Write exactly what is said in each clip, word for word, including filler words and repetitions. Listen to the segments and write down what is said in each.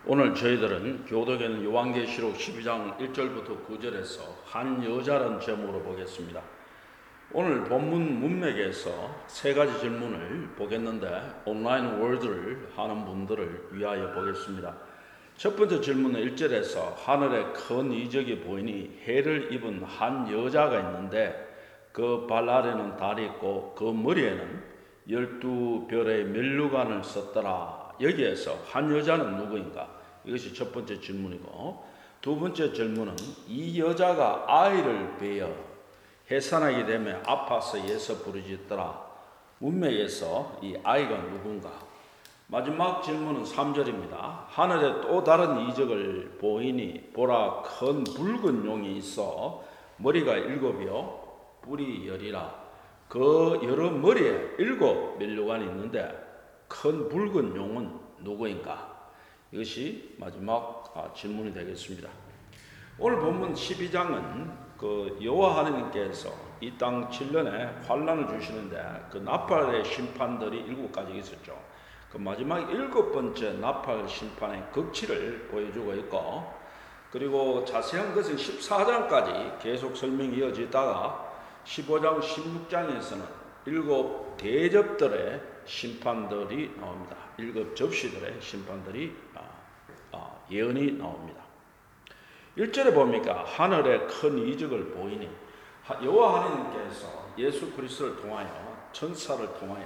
오늘 저희들은 교독에는 요한계시록 십이 장 일 절부터 구 절에서 한 여자라는 제목으로 보겠습니다. 오늘 본문 문맥에서 세 가지 질문을 보겠는데 온라인 월드를 하는 분들을 위하여 보겠습니다. 첫 번째 질문은 일 절에서 하늘에 큰 이적이 보이니 해를 입은 한 여자가 있는데 그 발 아래는 달이 있고 그 머리에는 열두 별의 면류관을 썼더라. 여기에서 한 여자는 누구인가? 이것이 첫 번째 질문이고, 두 번째 질문은 이 여자가 아이를 베어 해산하게 되면 아파서 예서 부르짖더라. 문맥에서 이 아이가 누군가? 마지막 질문은 삼 절입니다. 하늘에 또 다른 이적을 보이니 보라, 큰 붉은 용이 있어 머리가 일곱이요 뿔이 열이라. 그 여러 머리에 일곱 면류관이 있는데 큰 붉은 용은 누구인가? 이것이 마지막 질문이 되겠습니다. 오늘 본문 십이 장은 그 여호와 하나님께서 이 땅 칠 년에 환란을 주시는데 그 나팔의 심판들이 일곱 가지 있었죠. 그 마지막 일곱 번째 나팔 심판의 극치를 보여주고 있고, 그리고 자세한 것은 십사 장까지 계속 설명이 이어지다가 십오 장, 십육 장에서는 일곱 대접들의 심판들이 나옵니다. 일곱 접시들의 심판들이 아, 아, 예언이 나옵니다. 일 절에 보니까 하늘에 큰 이적을 보이니 여호와 하나님께서 예수 그리스도를 통하여 천사를 통하여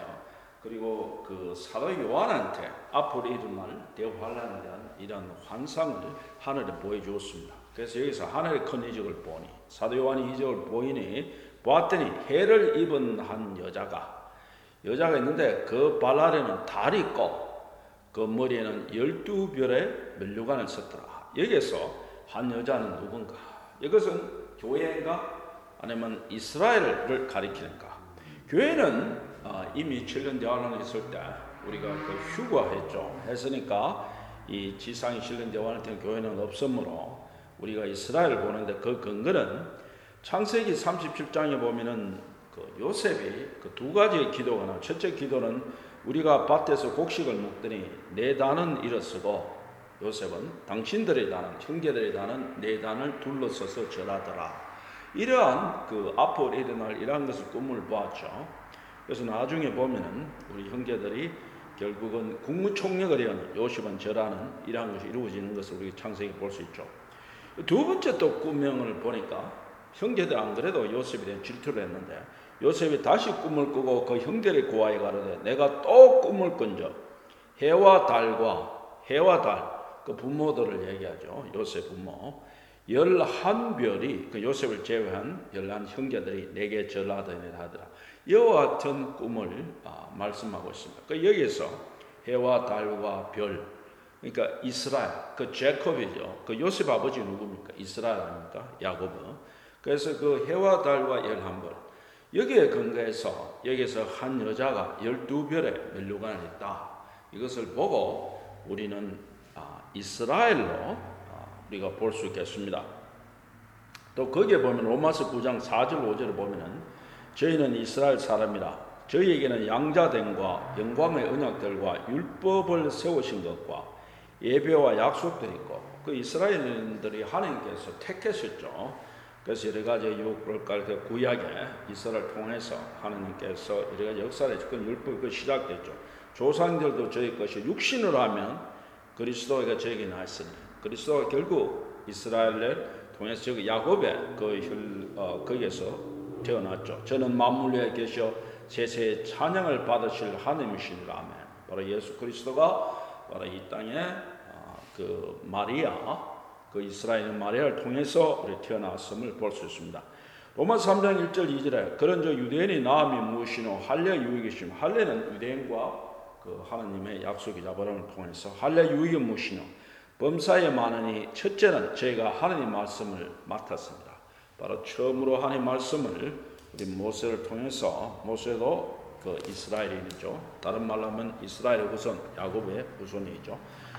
그리고 그 사도 요한한테 앞으로 일어날 대환란에 대한 이런 환상을 하늘에 보여주었습니다. 그래서 여기서 하늘에 큰 이적을 보니, 사도 요한이 이적을 보이니 보았더니 해를 입은 한 여자가 여자가 있는데 그 발 아래는 달이 있고 그 머리에는 열두 별의 면류관을 썼더라. 여기에서 한 여자는 누군가? 이것은 교회인가 아니면 이스라엘을 가리키는가? 교회는 이미 칠 년 대환란이 있을 때 우리가 그 휴거했죠. 했으니까 이 지상의 칠 년 대환할 때는 교회는 없으므로 우리가 이스라엘을 보는데 그 근거는 창세기 삼십칠 장에 보면은 그 요셉이 그 두 가지의 기도가 나와요. 첫째 기도는 우리가 밭에서 곡식을 먹더니 내 단은 일어서고 요셉은 당신들의 단은 형제들의 단은 내 단을 둘러서서 절하더라. 이러한 그 앞으로 일어날 이러한 것을 꿈을 보았죠. 그래서 나중에 보면은 우리 형제들이 결국은 국무총력을 위한 요셉은 절하는 이러한 것이 이루어지는 것을 우리 창세기 볼 수 있죠. 두 번째 또 꿈명을 보니까 형제들 안 그래도 요셉에 대한 질투를 했는데 요셉이 다시 꿈을 꾸고 그 형제를 고하여 가로되 내가 또 꿈을 꾼적 해와 달과 해와 달 그 부모들을 얘기하죠. 요셉 부모 열한 별이 그 요셉을 제외한 열한 형제들이 내게 절하더니 하더라. 이와 같은 꿈을 아, 말씀하고 있습니다. 그 여기서 해와 달과 별, 그러니까 이스라엘, 그 제콥이죠. 그 요셉 아버지 누굽니까? 이스라엘 아닙니까? 야고보. 그래서 그 해와 달과 열한 별, 여기에 근거해서 여기서 한 여자가 열두 별의 면류관을 했다. 이것을 보고 우리는 아, 이스라엘로 아, 우리가 볼 수 있겠습니다. 또 거기에 보면 로마서 구 장 사 절 오 절에 보면은 저희는 이스라엘 사람이라 저희에게는 양자됨과 영광의 언약들과 율법을 세우신 것과 예배와 약속들이 있고 그 이스라엘인들이 하나님께서 택하셨죠. 그래서 여러 가지 유혹을까 그 구약에 이스라엘을 통해서 하나님께서 여러 가지 역사를 그 율법이 시작됐죠. 조상들도 저희 것이 육신으로 하면 그리스도가 저에게 나왔으니 그리스도가 결국 이스라엘을 통해서 저기 야곱의 그 혈, 어, 거기에서 태어났죠. 저는 만물 위에 계셔 세세의 찬양을 받으실 하나님이시니라. 아멘. 바로 예수 그리스도가 바로 이 땅에 어, 그 마리아 그 이스라엘의 마리아를 통해서 우리 태어났음을 볼 수 있습니다. 로마서 삼 장 일 절 이 절에 그런 저 유대인이 나음이 무엇이노 할례 유익이심. 할례는 유대인과 그 하나님의 약속이자 아브라함을 통해서 할례 유익이 무엇이노 범사에 많으니 첫째는 저희가 하나님 말씀을 맡았습니다. 바로 처음으로 하나님 말씀을 우리 모세를 통해서 모세도 그 이스라엘인이죠. 다른 말로 하면 이스라엘의 후손 야곱의 후손이죠.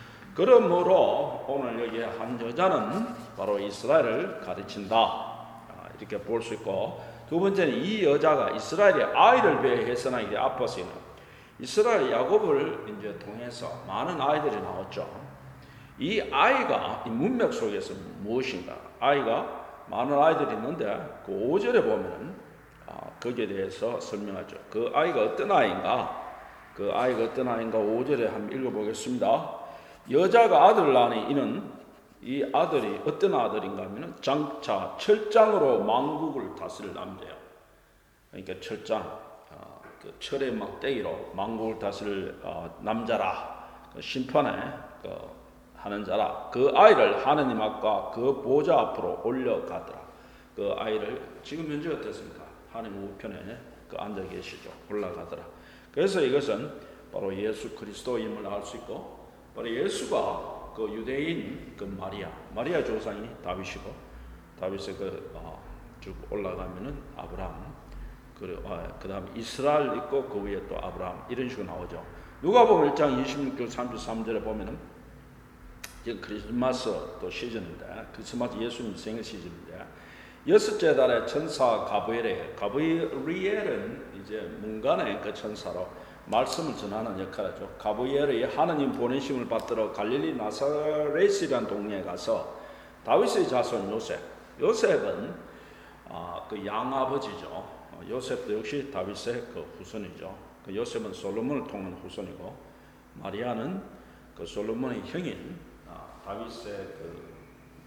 그러므로 오늘 여기 한 여자는 바로 이스라엘을 가르친다 이렇게 볼 수 있고, 두 번째는 이 여자가 이스라엘의 아이를 베어 해산하기 아파서는 이스라엘 야곱을 이제 통해서 많은 아이들이 나왔죠. 이 아이가 이 문맥 속에서 무엇인가? 아이가 많은 아이들이 있는데 그 오 절에 보면은 아, 거기에 대해서 설명하죠. 그 아이가 어떤 아이인가? 그 아이가 어떤 아이인가 오 절에 한번 읽어보겠습니다. 여자가 아들을 낳으니 이는 이 아들이 어떤 아들인가 하면 장차 철장으로 만국을 다스릴 남자예요. 그러니까 철장, 어, 그 철의 막대기로 만국을 다스릴 어, 남자라. 그 심판에 그 하는 자라. 그 아이를 하느님 앞과 그 보좌 앞으로 올려가더라. 그 아이를 지금 현재 어떻습니까? 하나님 우편에 그 앉아 계시죠. 올라가더라. 그래서 이것은 바로 예수 그리스도임을 알 수 있고, 바로 예수가 그 유대인 그 마리아, 마리아 조상이 다윗이고, 다윗의 그 어, 쭉 올라가면은 아브라함, 그, 어, 그 다음 이스라엘 있고 그 위에 또 아브라함 이런 식으로 나오죠. 누가복음 일 장 이십육 절 삼십삼 절에 보면은 지금 크리스마스 또 시즌인데, 크리스마스 예수님 생일 시즌인데, 여섯째 달에 천사 가브리엘, 가브리엘은 이제 문간의 그 천사로 말씀을 전하는 역할을 하죠. 가브리엘이 하느님 보내심을 받들어 갈릴리 나사렛이라는 동네에 가서 다윗의 자손 요셉, 요셉은 아, 그 양아버지죠. 요셉도 역시 다윗의 그 후손이죠. 그 요셉은 솔로몬을 통한 후손이고, 마리아는 그 솔로몬의 형인 아, 다윗의 그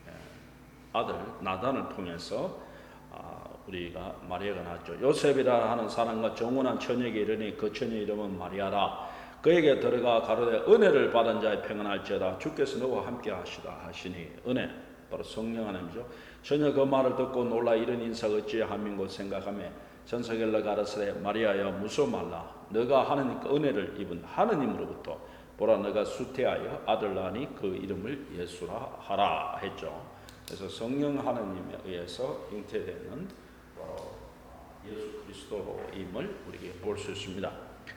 아들 나단을 통해서 아, 우리가 마리아가 낳았죠. 요셉이라 하는 사람과 정혼한 처녀에게 이르니 그 처녀 이름은 마리아라. 그에게 들어가 가로되 은혜를 받은 자의 평안할지어다. 주께서 너와 함께 하시다 하시니, 은혜 바로 성령 하나님이죠. 처녀 그 말을 듣고 놀라 이런 인사가 어찌함인 것 생각하며 전서결로 가라사대 마리아여 무서워 말라. 너가 하느님께 은혜를 입은 하느님으로부터 보라 너가 수태하여 아들 낳으니 그 이름을 예수라 하라 했죠. 그래서 성령 하나님에 의해서 잉태되는 바로 예수 그리스도임을 우리에게 볼 수 있습니다.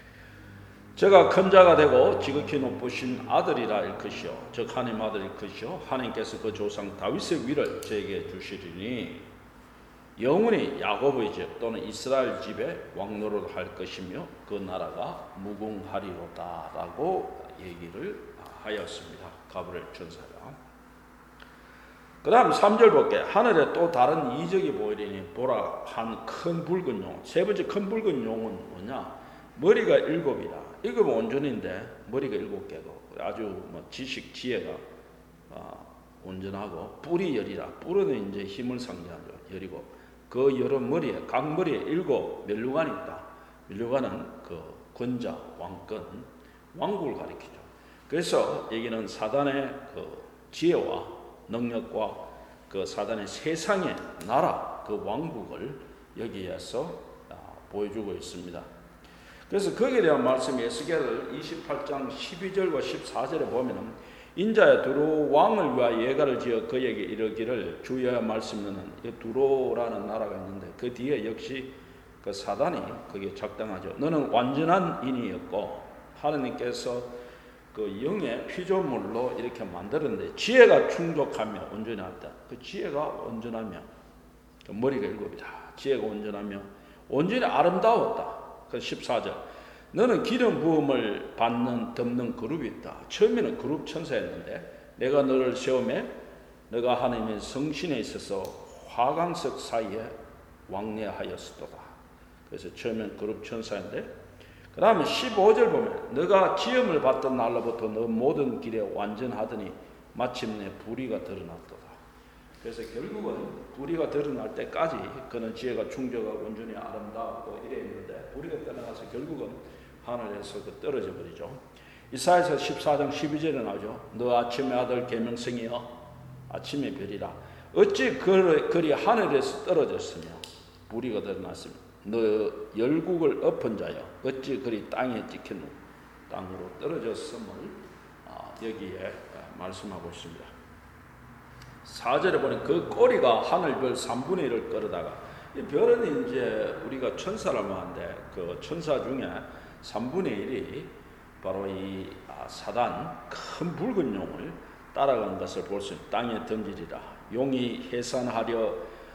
제가 큰 자가 되고 지극히 높으신 아들이라 일컫이요 즉 하나님 아들 일컫이요 하나님께서 그 조상 다윗의 위를 저에게 주시리니 영원히 야곱의 집 또는 이스라엘 집에 왕노릇 할 것이며 그 나라가 무궁하리로다 라고 얘기를 하였습니다. 가브리엘 천사가. 그 다음 삼 절 볼게. 하늘에 또 다른 이적이 보이리니 보라 한 큰 붉은 용. 세 번째 큰 붉은 용은 뭐냐? 머리가 일곱이다. 일곱 온전인데 머리가 일곱 개고 아주 뭐 지식 지혜가 어, 온전하고 뿔이 열이라. 뿔은 이제 힘을 상징하죠. 열이고 그 여러 머리에 각 머리에 일곱 멸류관이 있다. 멸류관은 그 권자 왕권 왕국을 가리키죠. 그래서 여기는 사단의 그 지혜와 능력과 그 사단의 세상의 나라 그 왕국을 여기에서 보여주고 있습니다. 그래서 거기에 대한 말씀이 에스겔 이십팔 장 십이 절과 십사 절에 보면은 인자의 두로 왕을 위하여 예가를 지어 그에게 이르기를 주여야 말씀하는 이 두로라는 나라가 있는데 그 뒤에 역시 그 사단이 거기에 작당하죠. 너는 완전한 인이었고 하느님께서 그 영의 피조물로 이렇게 만들었는데 지혜가 충족하며 온전히 하다. 그 지혜가 온전하며 그 머리가 일곱이다. 지혜가 온전하며 온전히 아름다웠다. 그 십사 절 너는 기름 부음을 받는 덮는 그룹이 있다. 처음에는 그룹 천사였는데 내가 너를 세우며 너가 하나님의 성신에 있어서 화강석 사이에 왕래하였었도다. 그래서 처음에는 그룹 천사인데 그 다음에 십오 절 보면 너가 지음을 받던 날로부터 너 모든 길에 완전하더니 마침내 불의가 드러났도다. 그래서 결국은 불의가 드러날 때까지 그는 지혜가 충족하고 온전히 아름다웠고 이래 있는데 불의가 떠나가서 결국은 하늘에서 그 떨어져 버리죠. 이사야서 십사 장 십이 절에 나오죠. 너 아침의 아들 계명성이여 아침의 별이라 어찌 그리 하늘에서 떨어졌으며 불의가 드러났으며 너 열국을 엎은 자여 어찌 그리 땅에 찍힌 땅으로 떨어졌음을 여기에 말씀하고 있습니다. 사 절에 보니 그 꼬리가 하늘별 삼분의 일을 끌어다가 이 별은 이제 우리가 천사를 말하는데 그 천사 중에 삼분의 일이 바로 이 사단 큰 붉은 용을 따라간 것을 볼 수 있는 땅에 던지리라. 용이 해산하려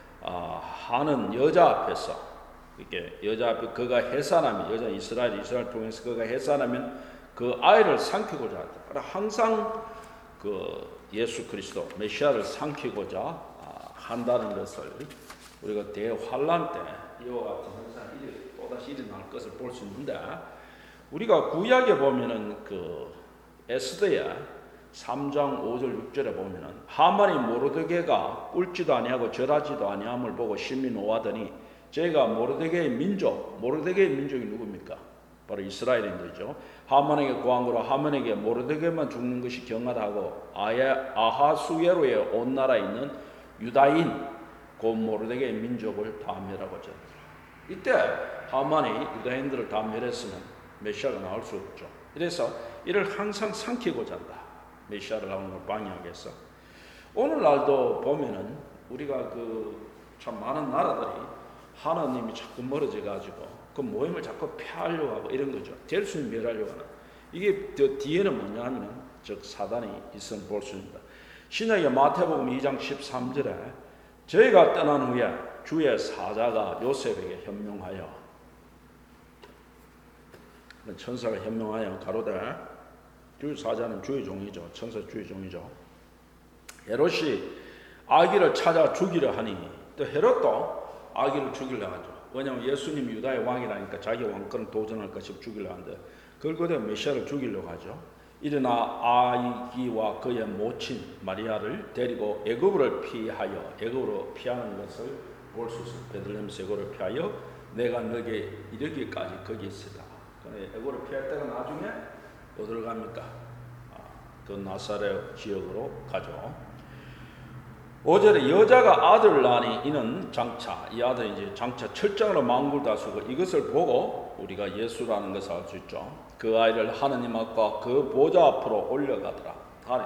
하는 여자 앞에서 이렇게 여자 앞에 그가 해산하면 여자 이스라엘 이스라엘 통해서 그가 해산하면 그 아이를 삼키고자 한다. 항상 그 예수 그리스도 메시아를 삼키고자 한다는 것을 우리가 대환란 때 이와 같은 현상이 또다시 일어날 것을 볼 수 있는데, 우리가 구약에 보면은 그 에스더야 삼 장 오 절 육 절에 보면은 하만이 모르드게가 꿀지도 아니하고 절하지도 아니함을 보고 심히 노하더니 제가 모르드게의 민족, 모르드게의 민족이 누굽니까? 바로 이스라엘인들이죠. 하만에게 구한 거로 하만에게 모르드게만 죽는 것이 경하다 하고 아하수에로의 온 나라에 있는 유다인 곧 모르드게의 민족을 다 멸하고자 하더라. 이때 하만이 유다인들을 다 멸했으면 메시아가 나올 수 없죠. 그래서 이를 항상 삼키고자 한다. 메시아를 나오는 걸 방해하기 위해서. 오늘날도 보면은 우리가 그 참 많은 나라들이 하나님이 자꾸 멀어져 가지고 그 모임을 자꾸 폐하려고 하고 이런 거죠. 될 수 있는 멸하려고 하는. 이게 저 뒤에는 뭐냐 하면 즉 사단이 있음을 볼 수 있습니다. 신약의 마태복음 이 장 십삼 절에 저희가 떠난 후에 주의 사자가 요셉에게 현명하여, 천사가 현명하여 가로되, 주의 사자는 주의 종이죠. 천사 주의 종이죠. 헤롯이 아기를 찾아 죽이려 하니, 또 헤롯도 아기를 죽이려 하죠. 왜냐하면 예수님이 유다의 왕이라니까 자기 왕권을 도전할 것이 죽이려 하는데 그걸 그대로 메시아를 죽이려고 하죠. 일어나 아기와 그의 모친 마리아를 데리고 애굽을 피하여, 애굽으로 피하는 것을 볼 수 있어요. 베들레헴에서 애굽을 피하여 내가 너에게 이르기까지 거기 있으라. 애굽을 피할 때가 나중에 어디로 갑니까? 아, 그 나사렛 지역으로 가죠. 오 절에 여자가 아들을 낳으니 이는 장차, 이 아들이 이제 장차 철장으로 망굴 다수고 이것을 보고 우리가 예수라는 것을 알 수 있죠. 그 아이를 하느님 앞과 그 보좌 앞으로 올려가더라.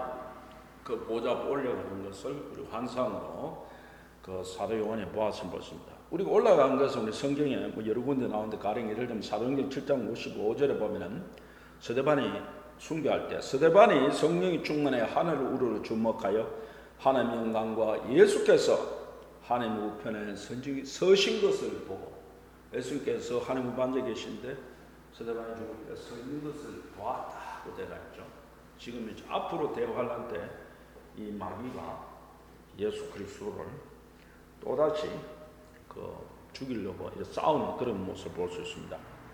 그 보좌 앞으로 올려가는 것을 우리 환상으로 그 사도 요한에 보았으면 보십니다. 우리가 올라간 것은 우리 성경에 뭐 여러 군데 나오는데 가령 예를 들면 사도행전 칠 장 오십오 절에 보면은 스데반이 순교할 때 스데반이 성령이 충만해 하늘을 우러러 주목하여 하나님의 영광과 예수께서 하나님 우편에 선지 서신 것을 보고, 예수께서 하나님 우편 앉아 계신데 스데반이 죽을 때 서 있는 것을 보았다고 되어 있죠. 지금 이제 앞으로 대환란 때 이 마귀가 예수 그리스도를 또다시 그 죽이려고 싸우는 그런 모습을 볼 수 있습니다.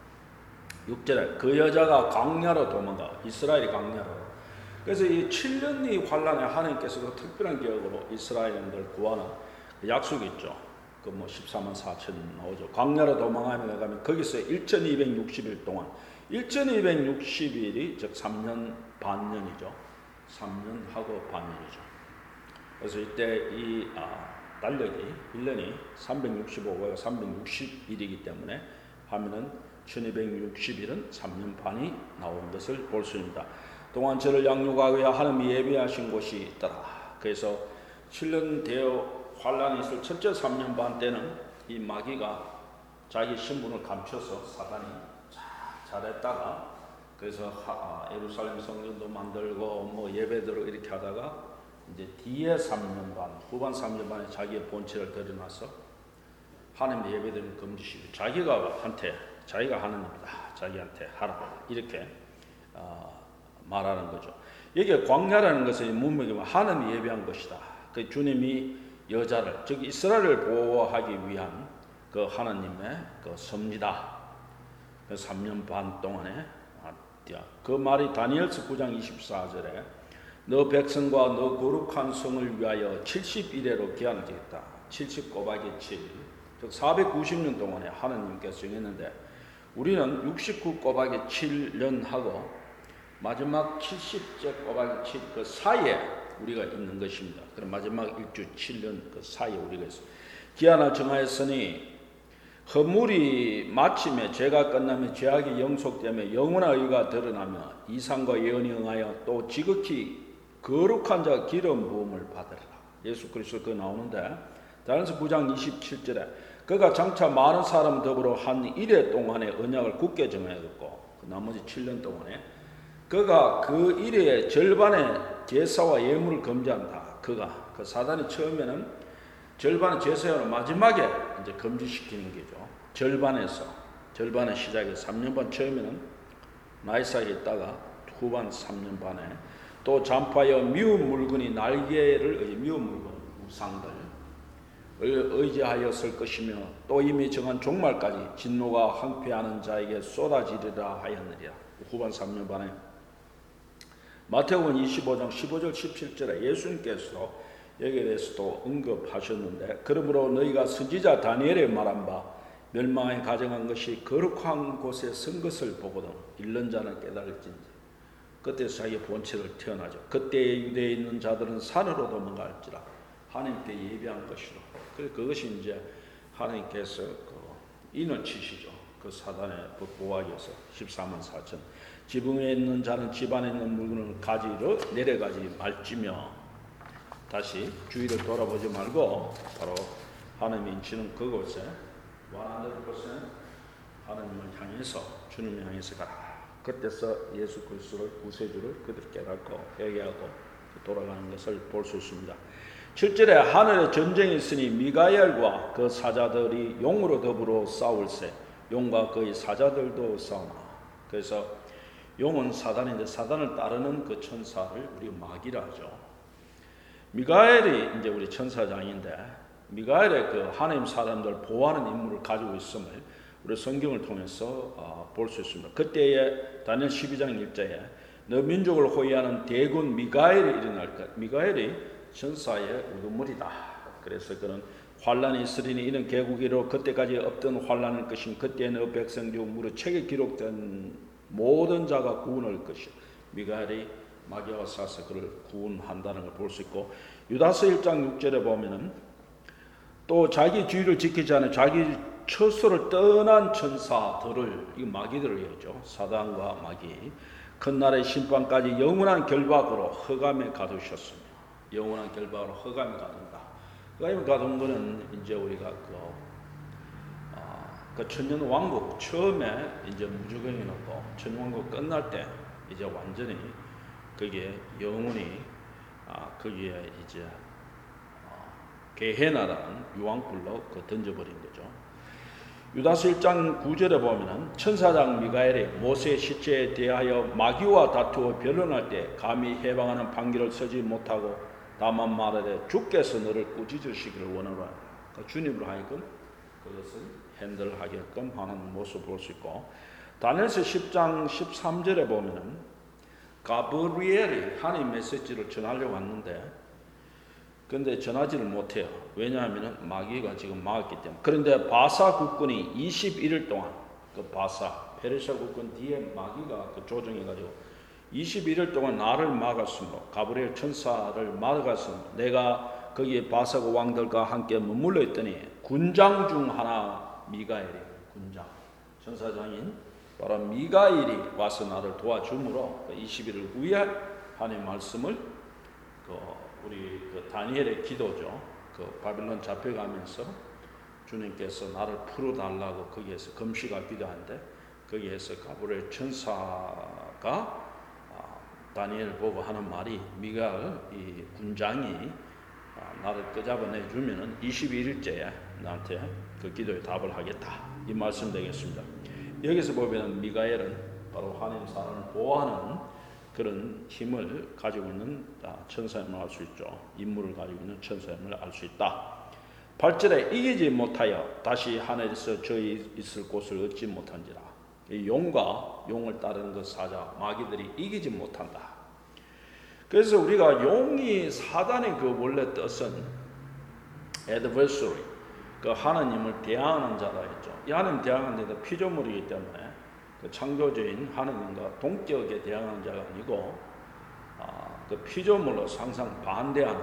육 절에 그 여자가 광야로 도망가, 이스라엘이 광야로. 그래서 이 칠 년의 환란에 하나님께서도 특별한 계획으로 이스라엘인들 구하는 그 약속이 있죠. 그 뭐 십사만 사천 나오죠. 광야로 도망하며 가면 거기서 천이백육십 일 동안, 천이백육십 일이 즉 삼 년 반년이죠. 삼 년하고 반년이죠. 그래서 이때 이 아, 달력이 일 년이 삼백육십오가 삼백육십 일이기 때문에 하면은 천이백육십 일은 삼 년 반이 나온 것을 볼 수 있습니다. 동안 저를 양육하기 위해 하나님이 예비하신 곳이 있더라. 그래서 칠 년 대여 환란이 있을 첫째 삼 년 반 때는 이 마귀가 자기 신분을 감춰서 사단이 잘했다가 그래서 하, 예루살렘 성전도 만들고 뭐 예배대로 이렇게 하다가 이제 뒤에 삼 년 반, 후반 삼 년 반에 자기의 본체를 드러나서 하나님의 예배드리는 금지시키고 자기가 한테 자기가 하나님이다, 자기한테 하라 이렇게 어, 말하는 거죠. 이게 광야라는 것은 문맥이면 하나님이 예비한 것이다. 그 주님이 여자를 즉 이스라엘을 보호하기 위한 그 하나님의 그 섭니다. 그 삼 년 반 동안에 그 말이 다니엘서 구 장 이십사 절에 너 백성과 너 거룩한 성을 위하여 칠십 일회로 기한을 지었다. 칠십 곱하기 칠, 즉 사백구십 년 동안에 하나님께서 정했는데 우리는 육십구 곱하기 칠 년 하고 마지막 칠십째 곱하기 칠 그 사이에 우리가 있는 것입니다. 그럼 마지막 일주 칠 년 그 사이에 우리가 있습니다. 기한을 정하였으니 허물이 마침에 죄가 끝나면 죄악이 영속되며 영원한 의가 드러나며 이상과 예언이 응하여 또 지극히 거룩한 자 기름 부음을 받으리라. 예수 그리스도 그 나오는데 다니엘서 구 장 이십칠 절에 그가 장차 많은 사람 더불어 한 일회 동안의 언약을 굳게 정하였고 그 나머지 칠 년 동안에 그가 그 일회의 절반의 제사와 예물을 금지한다. 그가 그 사단이 처음에는 절반의 제사를 마지막에 이제 금지시키는 게죠. 절반에서 절반의 시작에 삼 년 반 처음에는 나이 사이에 있다가 후반 삼 년 반에 또 잔파여 미운 물건이 날개를 의지 미운 물건 우상들 의지하였을 것이며 또 이미 정한 종말까지 진노가 항폐하는 자에게 쏟아지리라 하였느니라. 후반 삼 년 반에 마태복음 이십오 장 십오 절 십칠 절에 예수님께서 여기에 대해서도 언급하셨는데 그러므로 너희가 선지자 다니엘의 말한 바 멸망에 가정한 것이 거룩한 곳에 선 것을 보거든 읽는 자는 깨달을진지 그때 자기 본체를 태어나죠. 그때 유대에 있는 자들은 산으로 도망갈지라 하나님께 예비한 것이로. 그래서 그것이 이제 하나님께서 그 인을 치시죠. 그 사단의 보호하기위해서 십사만 사천. 지붕에 있는 자는 집안에 있는 물건을 가지러 내려가지 말지며 다시 주위를 돌아보지 말고 바로 하나님이 인치는 그곳에 완화될 곳에 하나님을 향해서 주님을 향해서 가라. 그때서 예수 그리스도를 구세주를 그들 깨닫고 회개하고 돌아가는 것을 볼 수 있습니다. 칠 절에 하늘에 전쟁이 있으니 미가엘과 그 사자들이 용으로 더불어 싸울세 용과 그의 사자들도 싸우나. 그래서 용은 사단인데 사단을 따르는 그 천사를 우리 마귀라 하죠. 미가엘이 이제 우리 천사장인데 미가엘의 그 하나님 사람들 보호하는 임무를 가지고 있음을 우리 성경을 통해서 어, 볼 수 있습니다. 그때에 다니엘 십이 장 일 절에 너 민족을 호위하는 대군 미가엘이 일어날 것. 미가엘이 천사의 우두머리다. 그래서 그는 환란이 있으리니 이는 개국이로 그때까지 없던 환란일 것임. 그때 너 백성 중 무릇 책에 기록된 모든 자가 구원할 것이요. 미가엘이 마귀와 싸서 그를 구원한다는 걸 볼 수 있고 유다서 일 장 육 절에 보면은 또 자기 주의를 지키지 않은 자기 처소를 떠난 천사들을 이 마귀들을 얘기하죠. 사단과 마귀 큰 날의 심판까지 영원한 결박으로 흑암에 가두셨으며 영원한 결박으로 흑암에 가둔다. 흑암에 가둔 거는 이제 우리가 그, 어, 그 천년 왕국 처음에 이제 무주경이 놓고 천년 왕국 끝날 때 이제 완전히 그게 영원히 아, 거기에 이제 어, 게헤나라는 유황불로 그 던져버린 거죠. 유다서 일 장 구 절에 보면은 천사장 미가엘이 모세의 시체에 대하여 마귀와 다투어 변론할 때 감히 해방하는 판결을 쓰지 못하고 다만 말하되 주께서 너를 꾸짖으시기를 원하노라. 그러니까 주님으로 하여금 그것을 핸들하게끔 하는 모습을 볼 수 있고 다니엘서 십 장 십삼 절에 보면은 가브리엘이 하나님 메시지를 전하려고 왔는데 그런데 전하지를 못해요. 왜냐하면 마귀가 지금 막았기 때문에. 그런데 바사 국군이 이십일 일 동안 그 바사 페르시아 국군 뒤에 마귀가 그 조정해가지고 이십일 일 동안 나를 막았으므로 가브리엘 천사를 막았으므로 내가 거기에 바사국 왕들과 함께 머물러 있더니 군장 중 하나 미가엘이 군장 천사장인 바로 미가엘이 와서 나를 도와주므로 이십일 일 후에 하나님 말씀을 그 우리 그 다니엘의 기도죠. 그 바빌론 잡혀가면서 주님께서 나를 풀어달라고 거기에서 금시가 기도하는데 거기에서 가브리엘 천사가 아, 다니엘 보고 하는 말이 미가엘 이 군장이 아, 나를 끄잡아내 주면은 이십일 일째에 나한테 그 기도에 답을 하겠다. 이 말씀 되겠습니다. 여기서 보면은 미가엘은 바로 하나님 사람을 보호하는 그런 힘을 가지고 있는 천사임을 알 수 있죠. 임무를 가지고 있는 천사임을 알 수 있다. 팔 절에 이기지 못하여 다시 하늘에서 저희 있을 곳을 얻지 못한지라. 이 용과 용을 따르는 그 사자 마귀들이 이기지 못한다. 그래서 우리가 용이 사단의 그 원래 뜻은 adversary, 그 하나님을 대항하는 자다 했죠. 이 하나님 대항하는 데는 피조물이기 때문에 그 창조주인 하느님과 동격에 대항하는 자가 아니고 아, 그 피조물로 항상 반대하는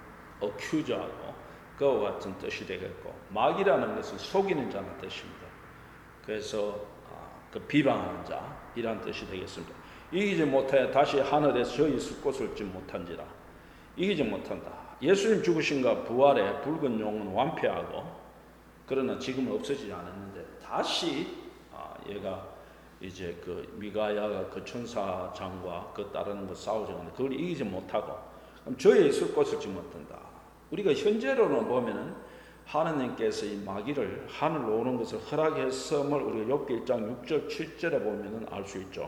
어큐저하고 그와 같은 뜻이 되겠고 마귀라는 것은 속이는 자는 뜻입니다. 그래서 아, 그 비방하는 자 이란 뜻이 되겠습니다. 이기지 못하여 다시 하늘에서 저 있을 곳을 얻지 못한지라. 이기지 못한다. 예수님 죽으신가 부활에 붉은 용은 완패하고 그러나 지금은 없어지지 않았는데 다시 아, 얘가 이제 그 미가야가 그 천사장과 그 따르는 거 싸우지 않는데 그걸 이기지 못하고 그럼 저에 있을 곳을 얻지 못한다. 우리가 현재로는 보면은 하나님께서 이 마귀를 하늘로 오는 것을 허락했음을 우리가 욥기 일 장 육 절 칠 절에 보면은 알 수 있죠.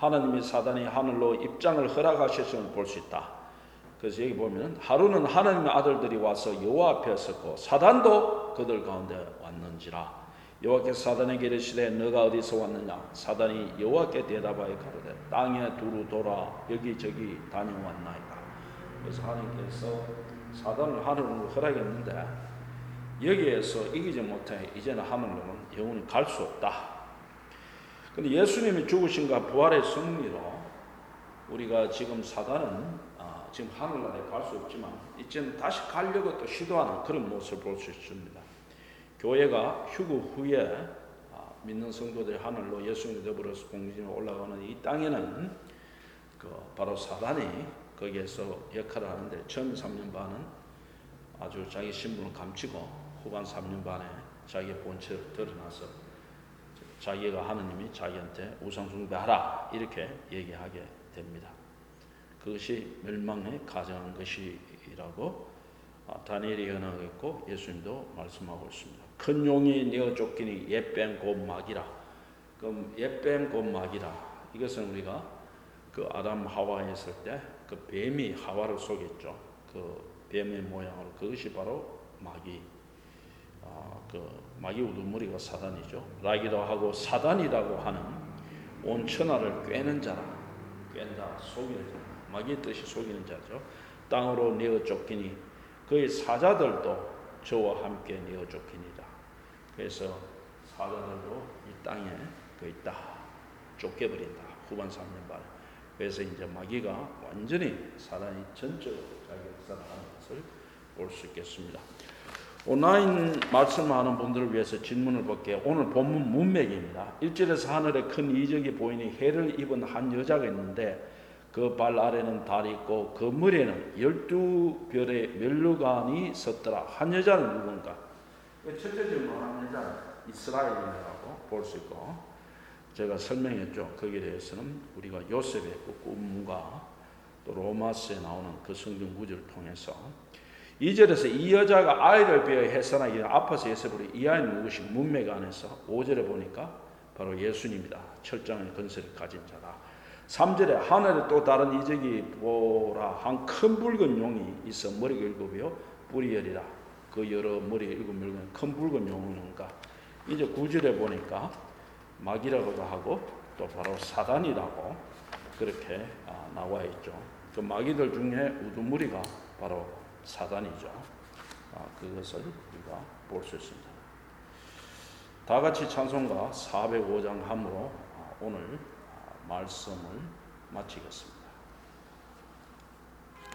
하나님이 사단이 하늘로 입장을 허락하셨음을 볼 수 있다. 그래서 여기 보면 하루는 하나님의 아들들이 와서 여호와 앞에 섰고 사단도 그들 가운데 왔는지라. 여호와께서 사단에게 이르시되 너가 어디서 왔느냐. 사단이 여호와께 대답하여 가로되 땅에 두루 돌아 여기저기 다녀왔나이다. 그래서 하나님께서 사단을 하늘로 허락했는데 여기에서 이기지 못해 이제는 하늘로는 영원히 갈 수 없다. 근데 예수님이 죽으신가 부활의 승리로 우리가 지금 사단은 아, 지금 하늘나라에 갈 수 없지만 이제는 다시 가려고 또 시도하는 그런 모습을 볼 수 있습니다. 교회가 휴거 후에 아, 믿는 성도들이 하늘로 예수님을 더불어서 공진에 올라가는 이 땅에는 그 바로 사단이 거기에서 역할을 하는데 처음 삼 년 반은 아주 자기 신분을 감추고 후반 삼 년 반에 자기의 본체를 드러나서 자기가 하느님이 자기한테 우상숭배하라 이렇게 얘기하게 됩니다. 그것이 멸망에 가정한 것이라고 다니엘이 연하겠고 예수님도 말씀하고 있습니다. 큰 용이 내어 쫓기니 옛뱀 곧 마귀라. 그럼 옛뱀 곧 마귀라. 이것은 우리가 그 아담 하와에 있을 때 그 뱀이 하와를 속였죠. 그 뱀의 모양으로 그것이 바로 마귀. 아, 그 마귀 우두머리가 사단이죠. 라기도 하고 사단이라고 하는 온 천하를 꿰는 자라. 꿰다 속이는 자. 마귀의 뜻이 속이는 자죠. 땅으로 내어 쫓기니 그의 사자들도 저와 함께 내어 쫓기니라. 그래서 사자들도 이 땅에 거의 다 쫓겨버린다. 후반 삼 년 반에. 그래서 이제 마귀가 완전히 사단이 전적으로 자기 역사를 하는 것을 볼 수 있겠습니다. 온라인 말씀하는 분들을 위해서 질문을 볼게요. 오늘 본문 문맥입니다. 일 절에서 하늘에 큰 이적이 보이니 해를 입은 한 여자가 있는데 그 발 아래는 달이 있고 그 머리에는 열두 별의 멸류관이 섰더라. 한 여자는 누군가? 첫째 질문 한 여자는 이스라엘이라고 볼 수 있고 제가 설명했죠. 거기에 대해서는 우리가 요셉의 그 꿈과 또 로마서에 나오는 그 성경 구절을 통해서 이 절에서 이 여자가 아이를 베어 해산하기 아파서 예수를 이 아이는 누구시 문맥 안에서 오 절에 보니까 바로 예수님이다. 철장의 건설을 가진 자다. 삼 절에 하늘에 또 다른 이적이 보라. 한 큰 붉은 용이 있어 머리가 일곱이요 뿔이 열이라. 그 여러 머리가 일곱 멸관 큰 붉은 용인가. 이제 구 절에 보니까 마귀라고도 하고 또 바로 사단이라고 그렇게 나와 있죠. 그 마귀들 중에 우두머리가 바로 사단이죠. 그것을 우리가 볼 수 있습니다. 다 같이 찬송가 사백오 장 함으로 오늘 말씀을 마치겠습니다.